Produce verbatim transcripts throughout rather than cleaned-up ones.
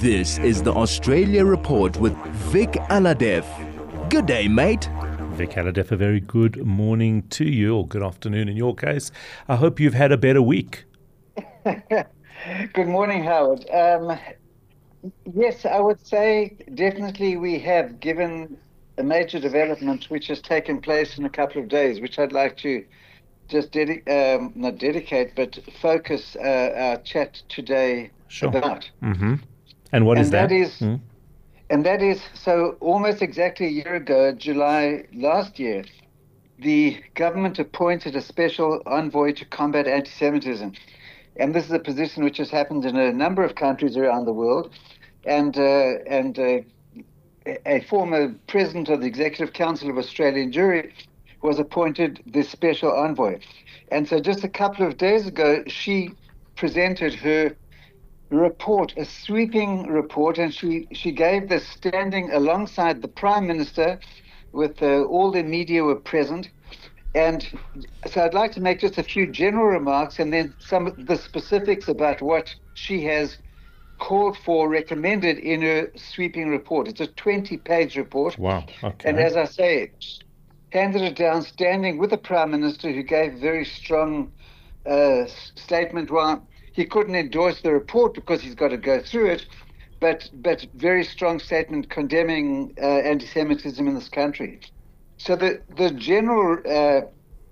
This is the Australia Report with Vic Aladef. Good day, mate. Vic Aladef, a very good morning to you, or good afternoon in your case. I hope you've had a better week. Good morning, Howard. Um, yes, I would say definitely we have, given a major development which has taken place in a couple of days, which I'd like to just dedi- um, not dedicate, but focus uh, our chat today Sure. about. Mm-hmm. And what and is that? that is, Mm. and that is, so almost exactly a year ago, July last year, the government appointed a special envoy to combat anti-Semitism. And this is a position which has happened in a number of countries around the world. And uh, and uh, a former president of the Executive Council of Australian Jewry was appointed the special envoy. And so just a couple of days ago, she presented her report, a sweeping report, and she, she gave this standing alongside the Prime Minister with uh, all the media were present. And so I'd like to make just a few general remarks and then some of the specifics about what she has called for, recommended in her sweeping report. It's a twenty-page report. Wow. Okay. And as I say, handed it down standing with the Prime Minister, who gave a very strong uh, statement. Well, he couldn't endorse the report because he's got to go through it, but but very strong statement condemning uh, anti-Semitism in this country. So the, the general uh,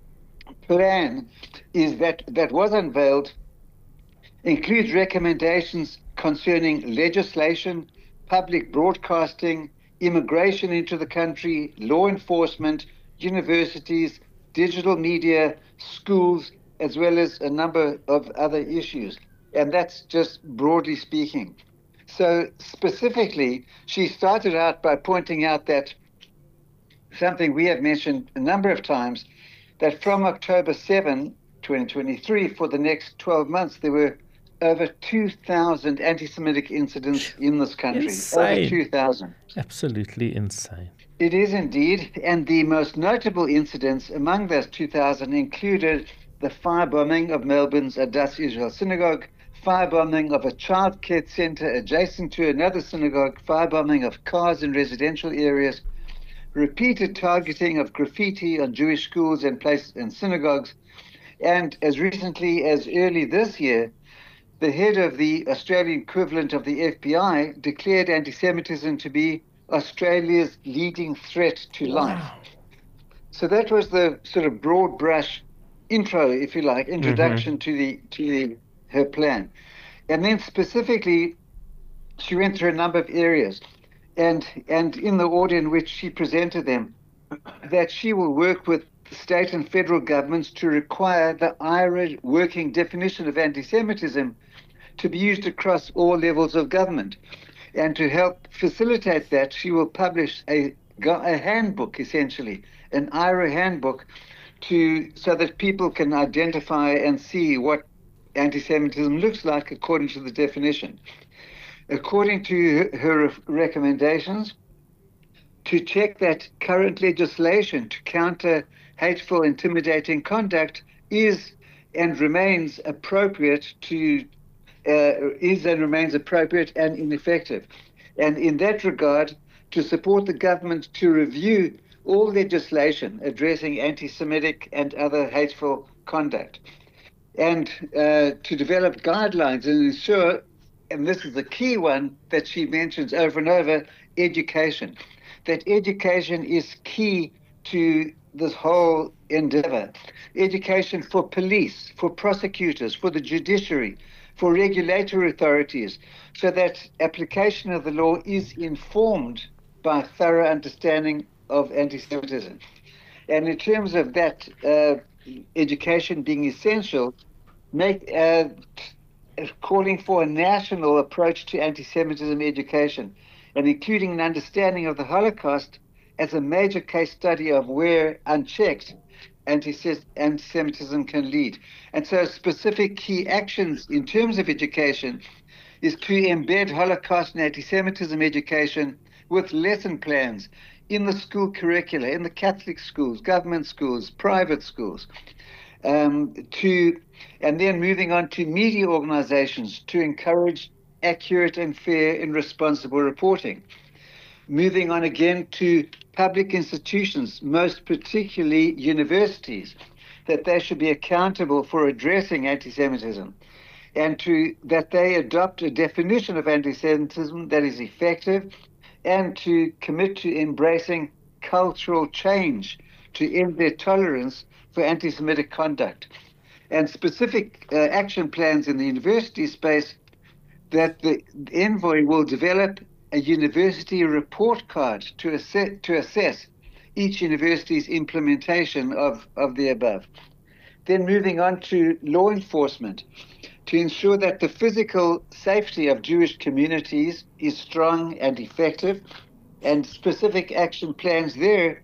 plan is that, that was unveiled includes recommendations concerning legislation, public broadcasting, immigration into the country, law enforcement, universities, digital media, schools, as well as a number of other issues. And that's just broadly speaking. So specifically, she started out by pointing out that something we have mentioned a number of times, that from October seventh, twenty twenty-three, for the next twelve months, there were over two thousand anti-Semitic incidents in this country. Insane. Over two thousand. Absolutely insane. It is indeed. And the most notable incidents among those two thousand included the firebombing of Melbourne's Adass Israel Synagogue, firebombing of a childcare center adjacent to another synagogue, firebombing of cars in residential areas, repeated targeting of graffiti on Jewish schools and places and synagogues. And as recently as early this year, the head of the Australian equivalent of the F B I declared anti-Semitism to be Australia's leading threat to life. So that was the sort of broad brush intro, if you like, introduction mm-hmm. to the to the her plan. And then specifically, she went through a number of areas. And and in the order in which she presented them, that she will work with state and federal governments to require the I R A working definition of anti-Semitism to be used across all levels of government. And to help facilitate that, she will publish a, a handbook, essentially, an I R A handbook, to so that people can identify and see what anti-Semitism looks like according to the definition. According to her recommendations, to check that current legislation to counter hateful, intimidating conduct is and remains appropriate to uh, is and remains appropriate and ineffective. And in that regard, to support the government to review all legislation addressing anti-Semitic and other hateful conduct, and uh, to develop guidelines and ensure, and this is the key one that she mentions over and over, education. That education is key to this whole endeavor. Education for police, for prosecutors, for the judiciary, for regulatory authorities, so that application of the law is informed by thorough understanding of anti-Semitism. And in terms of that uh, education being essential, make uh, calling for a national approach to anti-Semitism education, and including an understanding of the Holocaust as a major case study of where, unchecked, anti-Semitism can lead. And so specific key actions in terms of education is to embed Holocaust and anti-Semitism education with lesson plans in the school curricula, in the Catholic schools, government schools, private schools, um, to, and then moving on to media organizations to encourage accurate and fair and responsible reporting. Moving on again to public institutions, most particularly universities, that they should be accountable for addressing anti-Semitism, and to that they adopt a definition of anti-Semitism that is effective, and to commit to embracing cultural change to end their tolerance for anti-Semitic conduct. And specific uh, action plans in the university space, that the envoy will develop a university report card to assess, to assess each university's implementation of, of the above. Then moving on to law enforcement, to ensure that the physical safety of Jewish communities is strong and effective, and specific action plans there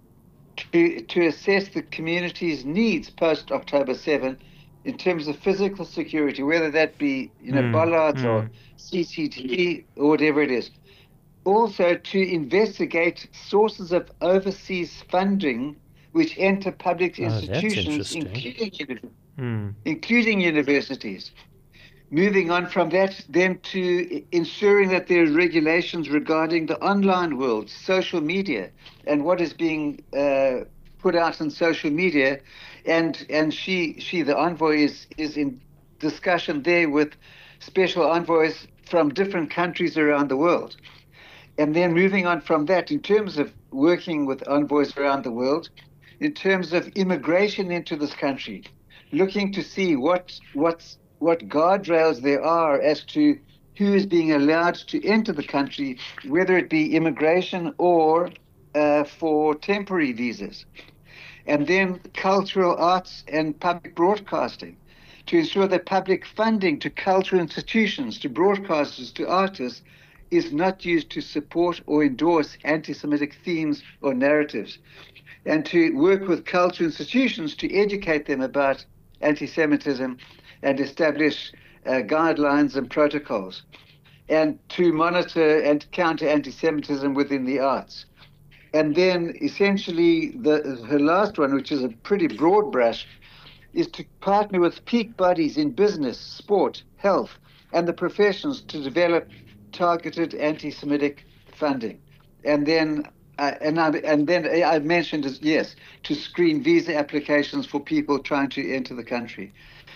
to, to assess the community's needs post-October seventh in terms of physical security, whether that be you know, mm, bollards mm. or C C T V or whatever it is. Also to investigate sources of overseas funding which enter public institutions, oh, including, mm. including universities. Moving on from that, then to ensuring that there are regulations regarding the online world, social media, and what is being uh, put out on social media. And and she, she the envoy, is, is in discussion there with special envoys from different countries around the world. And then moving on from that, in terms of working with envoys around the world, in terms of immigration into this country, looking to see what what's what guardrails there are as to who is being allowed to enter the country, whether it be immigration or uh, for temporary visas. And then cultural arts and public broadcasting, to ensure that public funding to cultural institutions, to broadcasters, to artists, is not used to support or endorse anti-Semitic themes or narratives, and to work with cultural institutions to educate them about anti-Semitism and establish uh, guidelines and protocols, and to monitor and counter anti-Semitism within the arts. And then essentially the, her last one, which is a pretty broad brush, is to partner with peak bodies in business, sport, health, and the professions to develop targeted anti-Semitic funding. And then uh, and, I, and then I've mentioned, as yes, to screen visa applications for people trying to enter the country.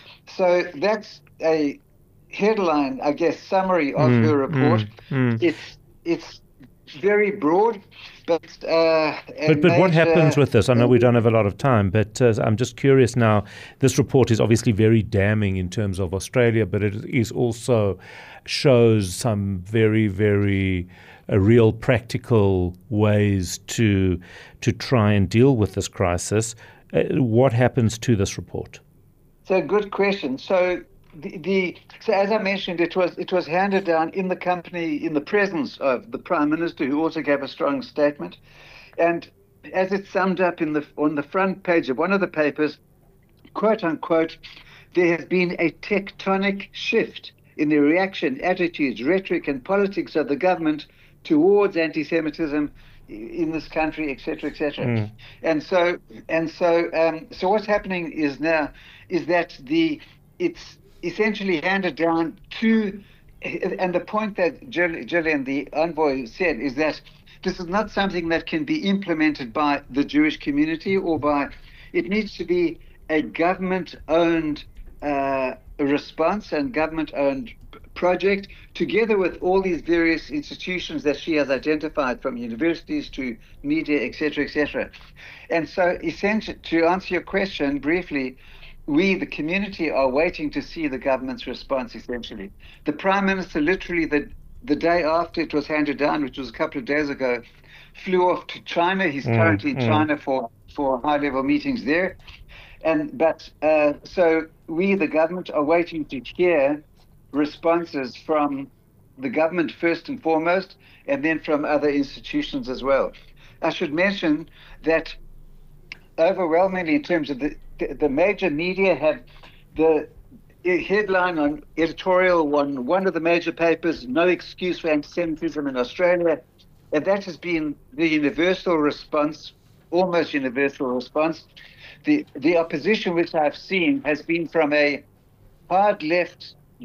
So that's a headline, I guess, summary of mm, her report. Mm, mm. It's it's very broad, but uh, but but what happens with this? I know we don't have a lot of time, but uh, I'm just curious now. This report is obviously very damning in terms of Australia, but it is also shows some very very uh, real practical ways to to try and deal with this crisis. Uh, what happens to this report? So good question. So the, the so as I mentioned, it was it was handed down in the company in the presence of the Prime Minister, who also gave a strong statement. And as it's summed up in the on the front page of one of the papers, quote unquote, there has been a tectonic shift in the reaction, attitudes, rhetoric, and politics of the government towards anti-Semitism in this country, et cetera, et cetera. Mm. And so, and so, um, so what's happening is now is that the it's essentially handed down to, and the point that Gillian, the envoy, said is that this is not something that can be implemented by the Jewish community or by, it needs to be a government-owned uh, response and government-owned project, together with all these various institutions that she has identified, from universities to media, et cetera, et cetera. And so, essentially, to answer your question briefly, we, the community, are waiting to see the government's response, essentially. The Prime Minister, literally the, the day after it was handed down, which was a couple of days ago, flew off to China. He's mm, currently in mm. China for, for high-level meetings there. And But, uh, so we, the government, are waiting to hear responses from the government first and foremost, and then from other institutions as well. I should mention that overwhelmingly, in terms of the the major media, have the headline on editorial on one of the major papers, "No excuse for anti-Semitism in Australia," and that has been the universal response, almost universal response. The the opposition which I've seen has been from a hard left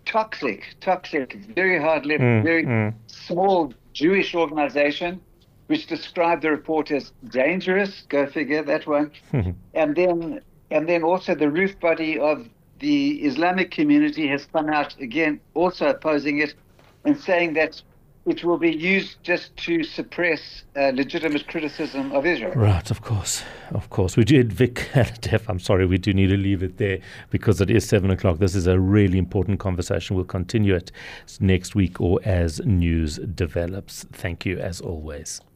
toxic, toxic, very hard left, Mm, very mm. small Jewish organization, which described the report as dangerous. Go figure, that one. and then, and then also the roof body of the Islamic community has come out again, also opposing it, and saying that it will be used just to suppress uh, legitimate criticism of Israel. Right, of course, of course. We did, Vic Alhadeff, I'm sorry, we do need to leave it there because it is seven o'clock. This is a really important conversation. We'll continue it next week or as news develops. Thank you, as always.